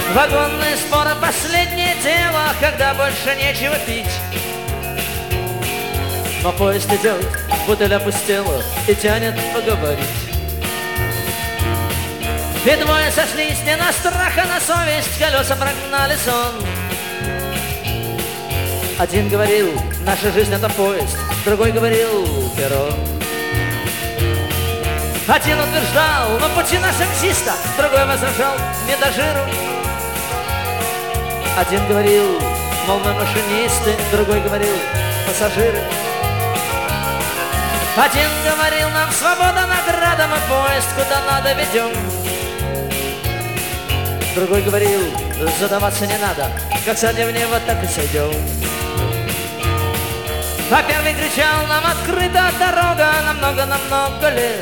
Вагонные споры — последнее дело, когда больше нечего пить. Но поезд идет, бутыль опустела и тянет поговорить. И двое сошлись не на страх, а на совесть, колеса прогнали сон. Один говорил: наша жизнь — это поезд, другой говорил: перо. Один утверждал: на пути на шахтиста, другой возражал: не до жиру. Один говорил: мол, мы машинисты, другой говорил: пассажиры. Один говорил: нам свобода награда, мы поезд куда надо ведем. Другой говорил: задаваться не надо, как сядем в небо, так и сойдем. А первый кричал: нам открыта дорога на много лет.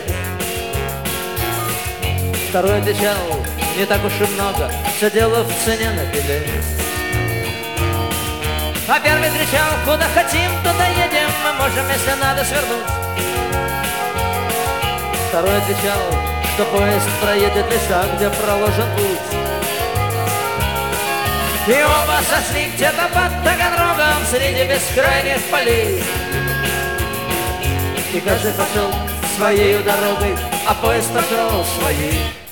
Второй отвечал: не так уж и много, все дело в цене на билет. А первый кричал: куда хотим, туда едем, мы можем, если надо, свернуть. Второй отвечал, что поезд проедет леса, где проложен путь. И оба сошли где-то под Таганрогом среди бескрайних полей. И каждый пошел своей дорогой, а поезд пошел своей.